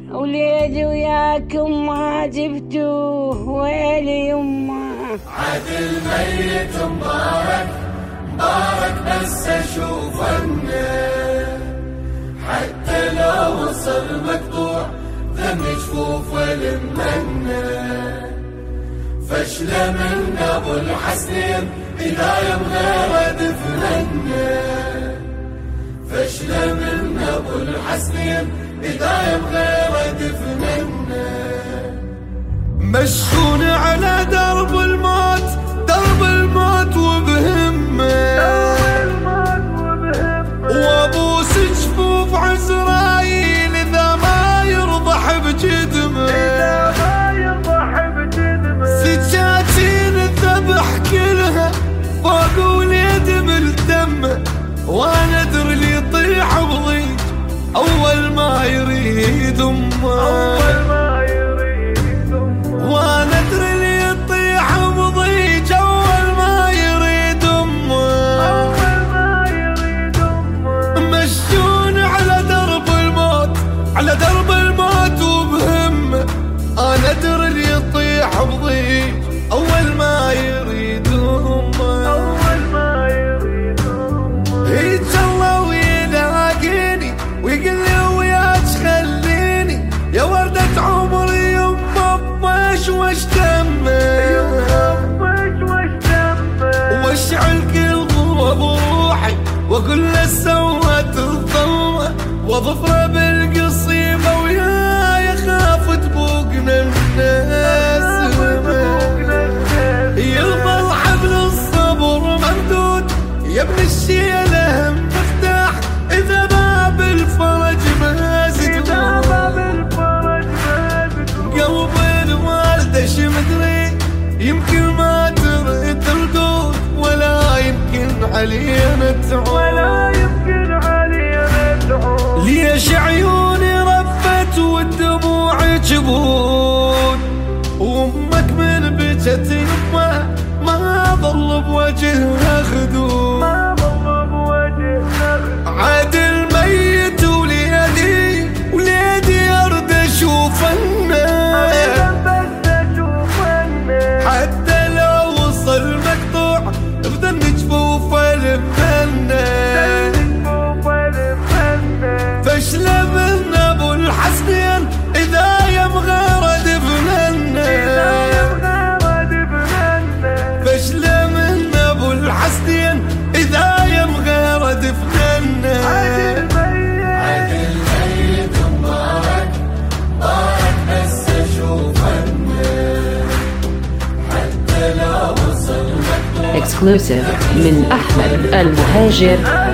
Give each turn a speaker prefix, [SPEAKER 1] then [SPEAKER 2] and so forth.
[SPEAKER 1] وليدي وياكم ما جبتوه ويلي يما.
[SPEAKER 2] عدل ميت مبارك مبارك بس اشوفنه، حتى لو وصل مقطوع ذم جفوف والمنه. فشله من ابو الحسنين اذا يبغى دفننه، فشله من ابو الحسنين اذا يبغى دفننه.
[SPEAKER 3] مشوني على درب الموت، درب الموت وبهمه، وابوس جفوف عزرايل اذا ما يرضح بجدمه. سجاتين الذبح كلها فوق وليد ملتمه، وانا ادري اللي يطيح بضيق اول ما يريد امه. وانا ادري اللي يطيح بضيج اول ما يريد امه. مشوني على درب الموت، على درب الموت وبهمه، انا ادري اللي يطيح بضيج اول ما يريد امه. هيج الله ويلاقيني ويقول لي وياك خليني يا وردة عمري يما وش تمه، واشعل كل ضوء بروحي واقول له سوت الظلمه، واظفره بالقصيبه وياي اخاف تبوقنا الناس. يظل حبل الصبر ممدود يا ابن الشيله مفتاح اذا باب الفرج مازد. قلب مدري يمكن ما ترد تردود، ولا يمكن علينا تعود. ليش عيوني رفت والدموع جبود، وامك من بجت يمه ما ظل بوجهها خدود. عادل ميت وليدي وليدي ارد اشوفنه، حتى لو وصل مقطوع بذن جفوف المنه. فشله من ابو الحسنين اذا يبغى دفننه، فشله من ابو الحسنين اذا يبغى دفننه.
[SPEAKER 2] عدل ميت مبارك مبارك بس اشوفنه،
[SPEAKER 4] Exclusive من أحمد المهاجر.